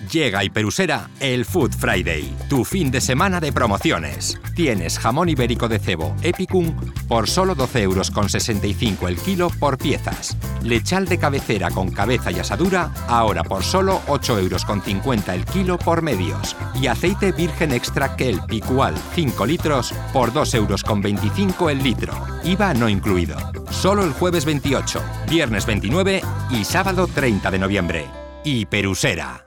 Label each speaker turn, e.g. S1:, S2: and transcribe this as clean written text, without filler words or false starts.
S1: Llega a Hiperusera el Food Friday, tu fin de semana de promociones. Tienes jamón ibérico de cebo Epicum por solo 12,65 € el kilo por piezas. Lechal de cabecera con cabeza y asadura, ahora por solo 8,50 € el kilo por medios. Y aceite virgen extra Kelp Picual 5 litros por 2,25 € el litro. IVA no incluido. Solo el jueves 28, viernes 29 y sábado 30 de noviembre. Hiperusera.